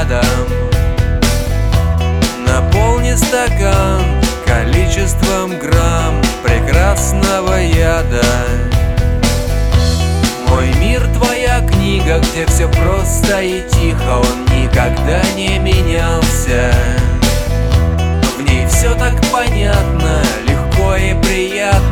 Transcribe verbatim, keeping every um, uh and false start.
рядом. Наполни стакан количеством грамм прекрасного яда. Мой мир — твоя книга, где все просто и тихо, он никогда не менялся. В ней все так понятно, легко и приятно.